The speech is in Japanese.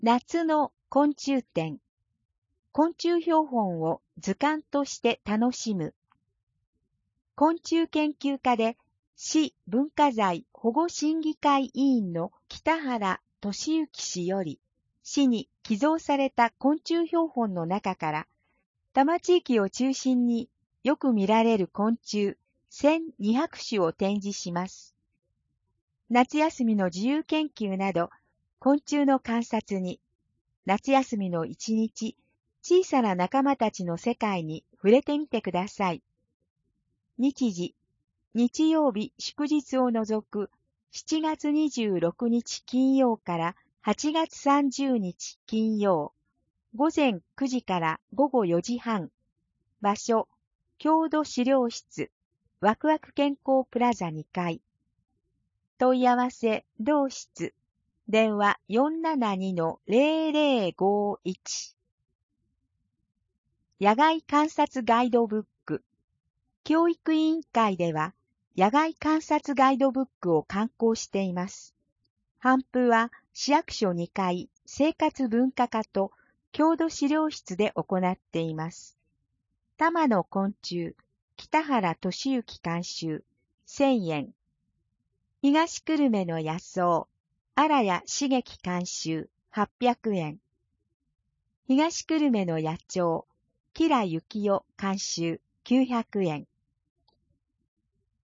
夏の昆虫展。昆虫標本を図鑑として楽しむ。昆虫研究家で市文化財保護審議会委員の北原俊之氏より、市に寄贈された昆虫標本の中から、多摩地域を中心によく見られる昆虫1200種を展示します。夏休みの自由研究など、昆虫の観察に、夏休みの一日、小さな仲間たちの世界に触れてみてください。日時、日曜日祝日を除く7月26日金曜から8月30日金曜、午前9時から午後4時半、場所、郷土資料室、わくわく健康プラザ2階。問い合わせ、同室、電話 472-0051。野外観察ガイドブック。教育委員会では、野外観察ガイドブックを刊行しています。頒布は市役所2階生活文化課と郷土資料室で行っています。多摩の昆虫、北原俊之監修、1000円。東久留米の野草、荒谷茂樹監修、800円。東久留米の野鳥、吉良幸雄監修、900円。